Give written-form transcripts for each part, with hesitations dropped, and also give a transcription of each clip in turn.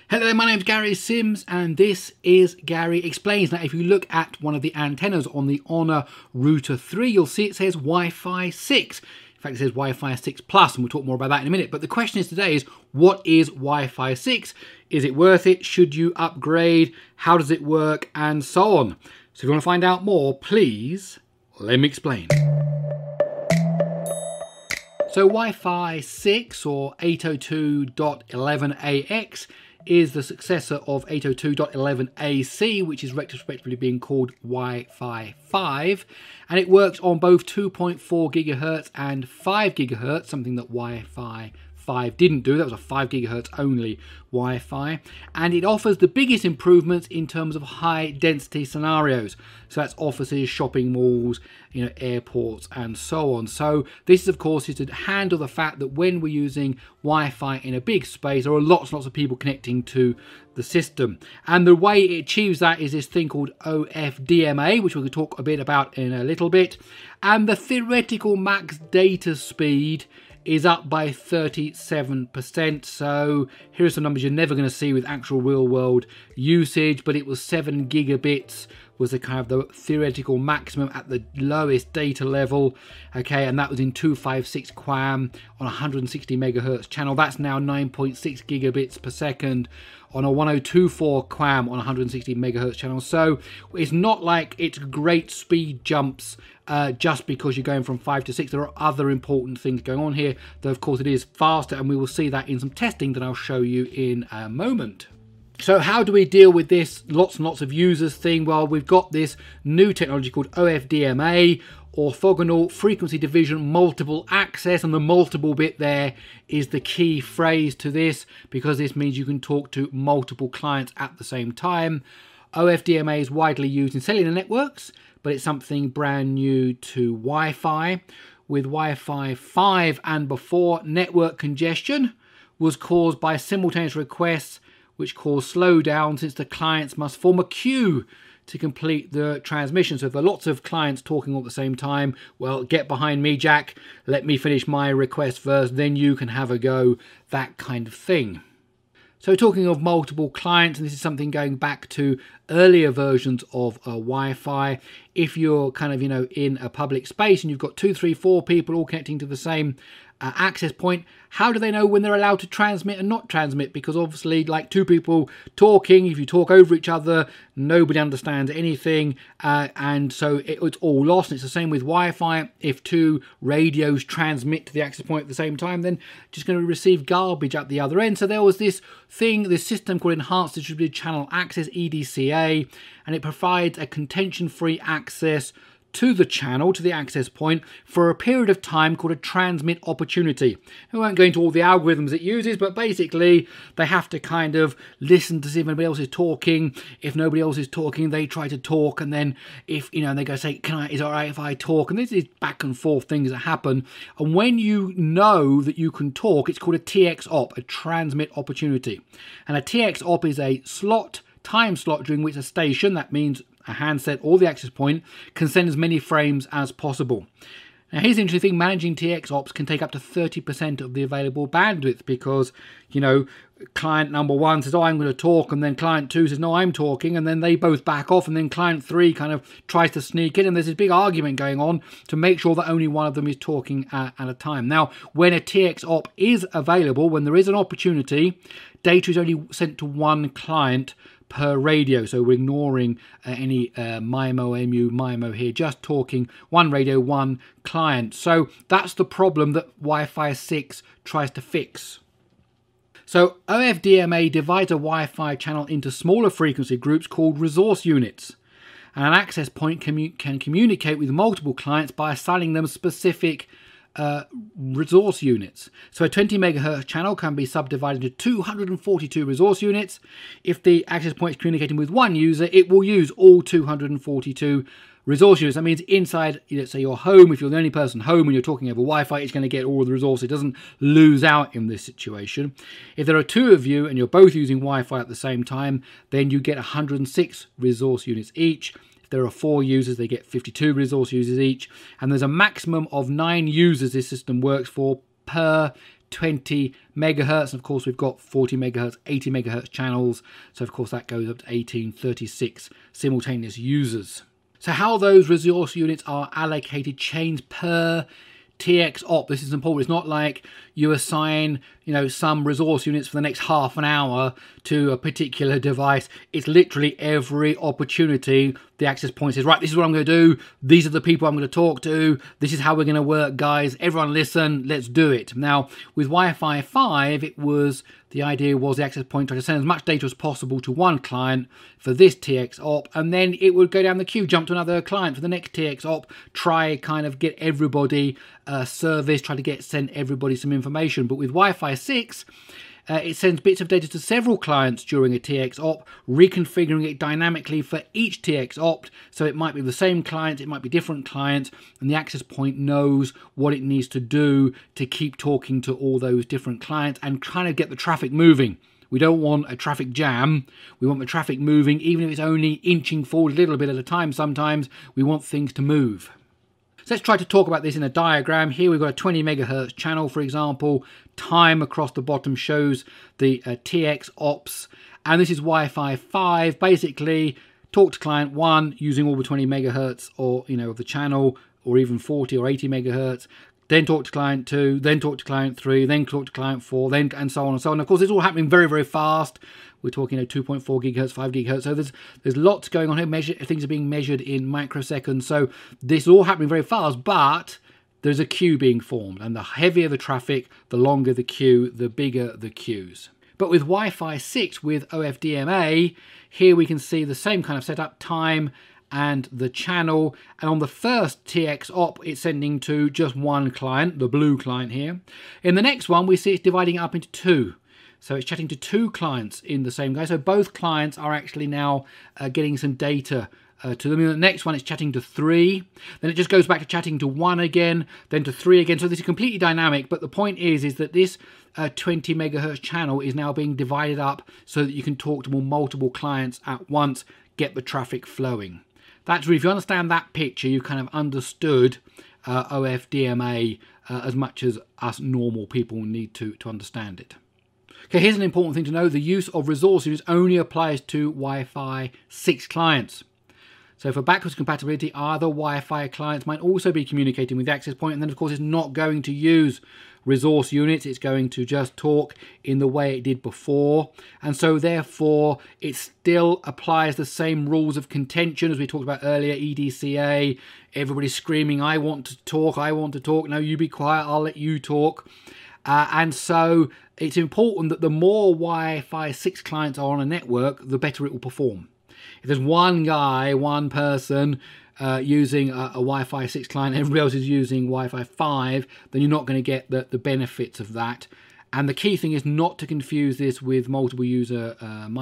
Hello there, my name's Gary Sims and this is Gary Explains. Now if you look at one of the antennas on the Honor Router 3, you'll see it says Wi-Fi 6. In fact, it says Wi-Fi 6 Plus, and we'll talk more about that in a minute. But the question is today is, what is Wi-Fi 6? Is it worth it? Should you upgrade? How does it work? And so on. So if you want to find out more, please let me explain. So Wi-Fi 6 or 802.11ax is the successor of 802.11ac, which is retrospectively being called Wi-Fi 5, and it works on both 2.4 gigahertz and 5 gigahertz, something that Wi-Fi 5 didn't do. That was a 5 gigahertz only Wi-Fi, and it offers the biggest improvements in terms of high density scenarios. So that's offices, shopping malls, airports and so on. So this of course is to handle the fact that when we're using Wi-Fi in a big space, there are lots and lots of people connecting to the system, and the way it achieves that is this thing called OFDMA, which we'll talk a bit about in a little bit. And the theoretical max data speed is up by 37%. So here are some numbers you're never going to see with actual real world usage, but it was 7 gigabits was the kind of the theoretical maximum at the lowest data level. Okay, and that was in 256 QAM on 160 megahertz channel. That's now 9.6 gigabits per second on a 1024 QAM on 160 megahertz channel. So it's not like it's great speed jumps just because you're going from 5 to 6. There are other important things going on here, though of course it is faster, and we will see that in some testing that I'll show you in a moment. So how do we deal with this lots and lots of users thing? Well, we've got this new technology called OFDMA, orthogonal frequency division multiple access, and the multiple bit there is the key phrase to this, because this means you can talk to multiple clients at the same time. OFDMA is widely used in cellular networks, but it's something brand new to Wi-Fi. With Wi-Fi 5 and before, network congestion was caused by simultaneous requests, which cause slowdown since the clients must form a queue to complete the transmission. So if there are lots of clients talking all at the same time, well, get behind me, Jack, let me finish my request first, then you can have a go, that kind of thing. So talking of multiple clients, and this is something going back to earlier versions of Wi-Fi, if you're kind of, in a public space and you've got 2, 3, 4 people all connecting to the same access point, how do they know when they're allowed to transmit and not transmit? Because obviously, like two people talking, if you talk over each other, nobody understands anything, and so it's all lost. And it's the same with Wi-Fi. If two radios transmit to the access point at the same time, then just going to receive garbage at the other end. So there was this thing, this system called Enhanced Distributed Channel Access, EDCA, and it provides a contention-free access to the channel, to the access point, for a period of time called a transmit opportunity. I won't go into all the algorithms it uses, but basically they have to kind of listen to see if anybody else is talking. If nobody else is talking, they try to talk, and then if, they go say, is it all right if I talk? And this is back and forth things that happen. And when you know that you can talk, it's called a TX-op, a transmit opportunity. And a TX-op is a time slot during which a station, that means a handset or the access point, can send as many frames as possible. Now here's the interesting thing, managing TX ops can take up to 30% of the available bandwidth, because, client number 1 says, oh, I'm going to talk, and then client 2 says, no, I'm talking, and then they both back off, and then client 3 kind of tries to sneak in, and there's this big argument going on to make sure that only one of them is talking at a time. Now, when a TX op is available, when there is an opportunity, data is only sent to one client per radio, so we're ignoring any MIMO, MU, MIMO here, just talking one radio, one client. So that's the problem that Wi-Fi 6 tries to fix. So OFDMA divides a Wi-Fi channel into smaller frequency groups called resource units. And an access point can communicate with multiple clients by assigning them specific resource units. So a 20 megahertz channel can be subdivided into 242 resource units. If the access point is communicating with one user, it will use all 242 resource units. That means inside, say your home, if you're the only person home and you're talking over Wi-Fi, it's going to get all of the resources. It doesn't lose out in this situation. If there are two of you and you're both using Wi-Fi at the same time, then you get 106 resource units each. There are 4 users, they get 52 resource users each, and there's a maximum of 9 users this system works for per 20 megahertz. And of course, we've got 40 megahertz, 80 megahertz channels. So of course, that goes up to 1836 simultaneous users. So how those resource units are allocated change per TX op. This is important. It's not like you assign, some resource units for the next half an hour to a particular device. It's literally every opportunity the access point says, right, this is what I'm going to do. These are the people I'm going to talk to. This is how we're going to work, guys. Everyone listen, let's do it. Now, with Wi-Fi 5, the idea was the access point tried to send as much data as possible to one client for this TX op, and then it would go down the queue, jump to another client for the next TX op, try kind of get everybody service, try to send everybody some information. But with Wi-Fi 6, it sends bits of data to several clients during a TX op, reconfiguring it dynamically for each TX op. So it might be the same client, it might be different clients, and the access point knows what it needs to do to keep talking to all those different clients and trying to get the traffic moving. We don't want a traffic jam. We want the traffic moving, even if it's only inching forward a little bit at a time. Sometimes we want things to move. So let's try to talk about this in a diagram. Here we've got a 20 megahertz channel, for example. Time across the bottom shows the TX ops. And this is Wi-Fi 5. Basically, talk to client 1 using all the 20 megahertz or, of the channel, or even 40 or 80 megahertz. Then talk to client 2, then talk to client 3, then talk to client 4, then and so on and so on. Of course, it's all happening very, very fast. We're talking 2.4 gigahertz, 5 gigahertz. So there's lots going on here. Things are being measured in microseconds. So this is all happening very fast, but there's a queue being formed. And the heavier the traffic, the longer the queue, the bigger the queues. But with Wi-Fi 6, with OFDMA, here we can see the same kind of setup, time and the channel. And on the first TX op, it's sending to just one client, the blue client here. In the next one, we see it's dividing up into 2. So it's chatting to 2 clients in the same guy. So both clients are actually now getting some data to them. In the next one, it's chatting to 3. Then it just goes back to chatting to 1 again, then to 3 again. So this is completely dynamic. But the point is that this 20 megahertz channel is now being divided up so that you can talk to multiple clients at once, get the traffic flowing. That's really, if you understand that picture, you've kind of understood OFDMA as much as us normal people need to understand it. Okay, here's an important thing to know. The use of resource units only applies to Wi-Fi 6 clients. So for backwards compatibility, other Wi-Fi clients might also be communicating with the access point, and then of course it's not going to use resource units. It's going to just talk in the way it did before. And so therefore it still applies the same rules of contention as we talked about earlier, EDCA, everybody's screaming, I want to talk, no, you be quiet, I'll let you talk. And so it's important that the more Wi-Fi 6 clients are on a network, the better it will perform. If there's one guy, one person using a Wi-Fi 6 client, everybody else is using Wi-Fi 5, then you're not going to get the benefits of that. And the key thing is not to confuse this with multiple user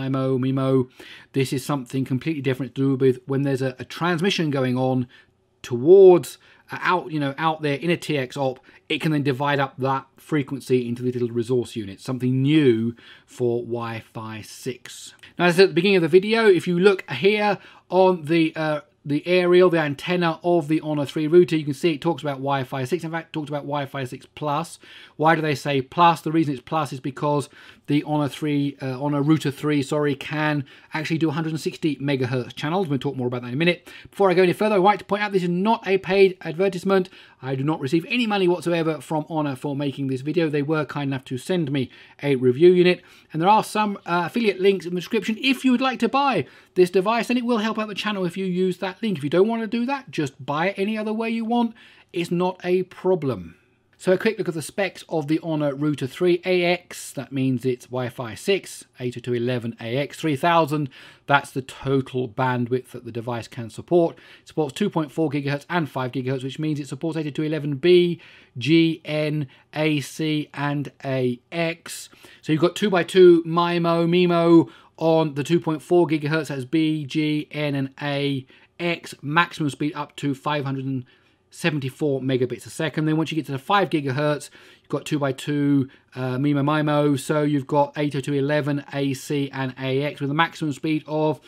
MIMO. This is something completely different to do with when there's a transmission going on towards out there in a TX op. It can then divide up that frequency into little resource units, something new for Wi-Fi 6. Now, as I said at the beginning of the video, if you look here on the aerial, the antenna of the Honor 3 router, you can see it talks about Wi-Fi 6. In fact, it talks about Wi-Fi 6 Plus. Why do they say Plus? The reason it's Plus is because the Honor Router 3, can actually do 160 megahertz channels. We'll talk more about that in a minute. Before I go any further, I'd like to point out this is not a paid advertisement. I do not receive any money whatsoever from Honor for making this video. They were kind enough to send me a review unit, and there are some affiliate links in the description if you would like to buy this device, and it will help out the channel if you use that link. If you don't want to do that, just buy it any other way you want. It's not a problem. So a quick look at the specs of the Honor Router 3 AX. That means it's Wi-Fi 6, 802.11ax, 3000. That's the total bandwidth that the device can support. It supports 2.4 gigahertz and 5 gigahertz, which means it supports 802.11b, GN, AC, and AX. So you've got 2x2 MIMO on the 2.4 gigahertz. That's B, G, N, and AX. Maximum speed up to 574 megabits a second. Then once you get to the 5 gigahertz, you've got 2x2 MIMO. So you've got 802.11 AC and AX with a maximum speed of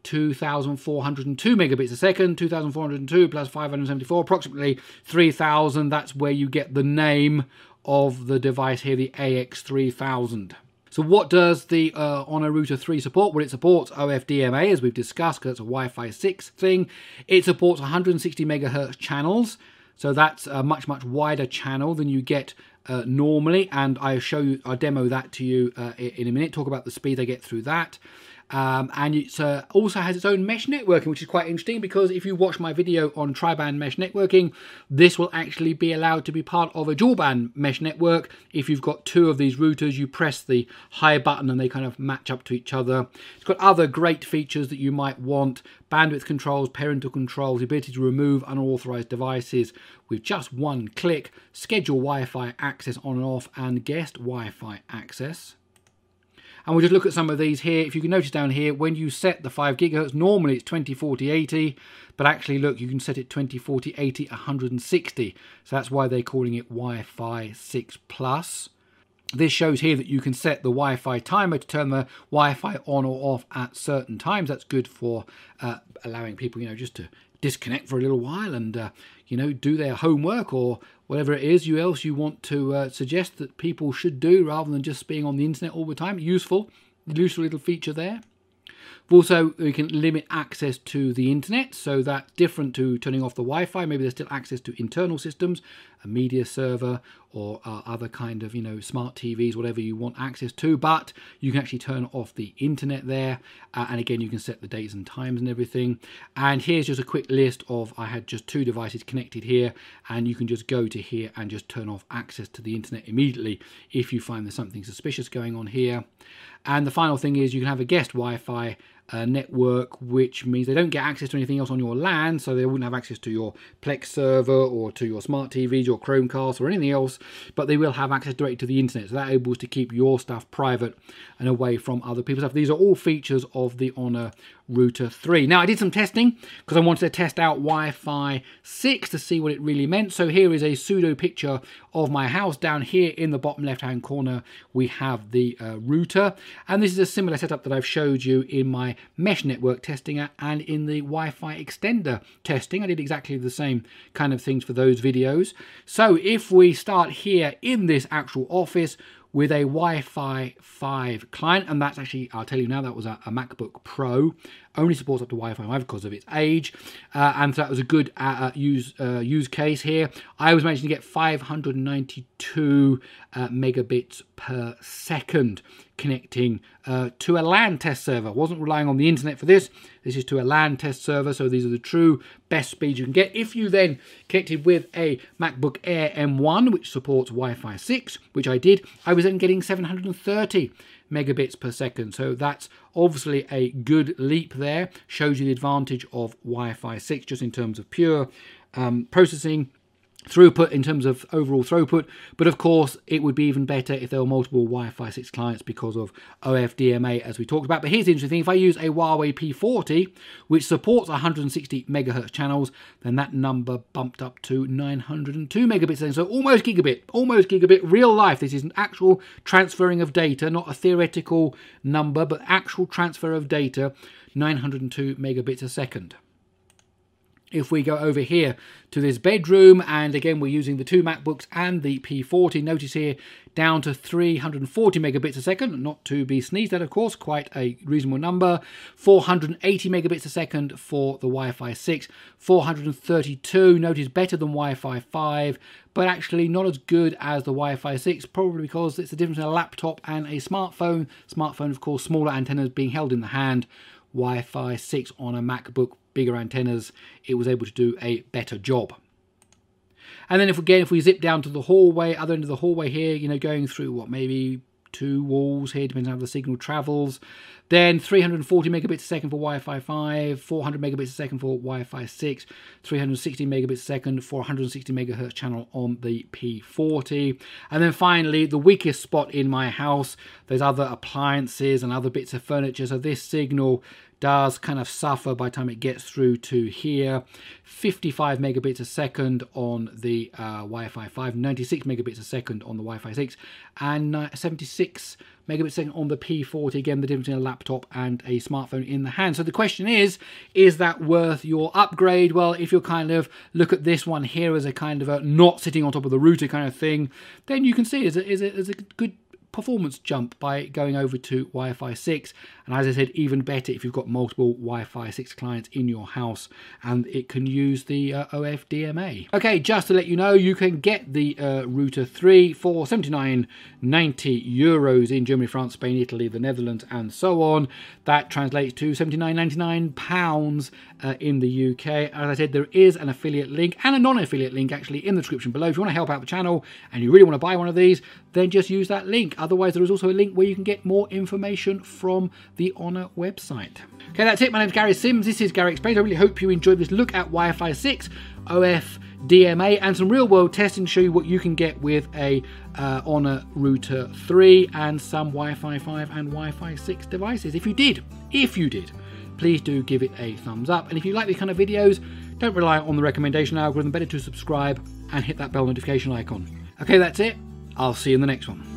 2,402 megabits a second. 2,402 plus 574, approximately 3,000. That's where you get the name of the device here, the AX3000. So what does the Honor Router 3 support? Well, it supports OFDMA, as we've discussed, because it's a Wi-Fi 6 thing. It supports 160 megahertz channels, so that's a much wider channel than you get normally, and I'll demo that to you in a minute, talk about the speed they get through that. And it also has its own mesh networking, which is quite interesting, because if you watch my video on tri-band mesh networking, this will actually be allowed to be part of a dual band mesh network. If you've got two of these routers, you press the high button and they kind of match up to each other. It's got other great features that you might want: bandwidth controls, parental controls, the ability to remove unauthorized devices with just one click, schedule Wi-Fi access on and off, and guest Wi-Fi access. And we'll just look at some of these here. If you can notice down here, when you set the 5 gigahertz, normally it's 20, 40, 80, but actually look, you can set it 20, 40, 80, 160. So that's why they're calling it Wi-Fi 6 Plus. This shows here that you can set the Wi-Fi timer to turn the Wi-Fi on or off at certain times. That's good for allowing people, just to disconnect for a little while and, do their homework or whatever it is you want to suggest that people should do, rather than just being on the internet all the time. Useful little feature there. Also, you can limit access to the internet, so that's different to turning off the Wi-Fi. Maybe there's still access to internal systems, a media server, or other kind of, smart TVs, whatever you want access to, but you can actually turn off the internet there. And again, you can set the dates and times and everything. And here's just a quick list of, I had just 2 devices connected here, and you can just go to here and just turn off access to the internet immediately if you find there's something suspicious going on here. And the final thing is you can have a guest Wi-Fi network, which means they don't get access to anything else on your LAN, so they wouldn't have access to your Plex server or to your smart TVs, your Chromecast or anything else, but they will have access directly to the internet, so that enables to keep your stuff private and away from other people's stuff. These are all features of the Honor Router 3. Now, I did some testing because I wanted to test out Wi-Fi 6 to see what it really meant. So here is a pseudo picture of my house. Down here in the bottom left hand corner we have the router, and this is a similar setup that I've showed you in my mesh network testing and in the Wi-Fi extender testing. I did exactly the same kind of things for those videos. So if we start here in this actual office with a Wi-Fi 5 client, and that's actually, I'll tell you now, that was a MacBook Pro, only supports up to Wi-Fi 5 because of its age, and so that was a good use case here. I was managing to get 592 megabits per second connecting to a LAN test server. Wasn't relying on the internet for this. This is to a LAN test server, so these are the true best speeds you can get. If you then connected with a MacBook Air M1, which supports Wi-Fi 6, which I did, I was then getting 730 megabits per second. So that's obviously a good leap there. Shows you the advantage of Wi-Fi 6 just in terms of pure processing throughput, in terms of overall throughput. But of course it would be even better if there were multiple Wi-Fi 6 clients because of OFDMA, as we talked about. But here's the interesting thing: if I use a Huawei P40 which supports 160 megahertz channels, then that number bumped up to 902 megabits a second. So almost gigabit real life. This is an actual transferring of data, not a theoretical number, but actual transfer of data, 902 megabits a second. If we go over here to this bedroom, and again we're using the 2 MacBooks and the P40, notice here down to 340 megabits a second, not to be sneezed at, of course, quite a reasonable number. 480 megabits a second for the Wi-Fi 6, 432, notice better than Wi-Fi 5, but actually not as good as the Wi-Fi 6, probably because it's the difference in a laptop and a smartphone. Smartphone, of course, smaller antennas being held in the hand. Wi-Fi 6 on a MacBook, bigger antennas, it was able to do a better job. And then if we zip down to the hallway, other end of the hallway here, going through what, maybe 2 walls here, depends on how the signal travels. Then 340 megabits a second for Wi-Fi 5, 400 megabits a second for Wi-Fi 6, 360 megabits a second for 160 megahertz channel on the P40. And then finally, the weakest spot in my house, there's other appliances and other bits of furniture, so this signal does kind of suffer by the time it gets through to here. 55 megabits a second on the Wi-Fi 5, 96 megabits a second on the Wi-Fi 6, and 76 6 megabits per second on the P40. Again, the difference in a laptop and a smartphone in the hand. So the question is that worth your upgrade? Well, if you kind of look at this one here as a kind of a not sitting on top of the router kind of thing, then you can see it as a good performance jump by going over to Wi-Fi 6. And as I said, even better if you've got multiple Wi-Fi 6 clients in your house and it can use the OFDMA. Okay, just to let you know, you can get the Router 3 for €79.90 in Germany, France, Spain, Italy, the Netherlands, and so on. That translates to £79.99 in the UK. As I said, there is an affiliate link and a non-affiliate link actually in the description below. If you want to help out the channel and you really want to buy one of these, then just use that link. Otherwise, there is also a link where you can get more information from the Honor website. Okay, that's it. My name is Gary Sims. This is Gary Explains. I really hope you enjoyed this look at Wi-Fi 6, OFDMA, and some real-world testing to show you what you can get with a Honor Router 3 and some Wi-Fi 5 and Wi-Fi 6 devices. If you did, please do give it a thumbs up. And if you like these kind of videos, don't rely on the recommendation algorithm. Better to subscribe and hit that bell notification icon. Okay, that's it. I'll see you in the next one.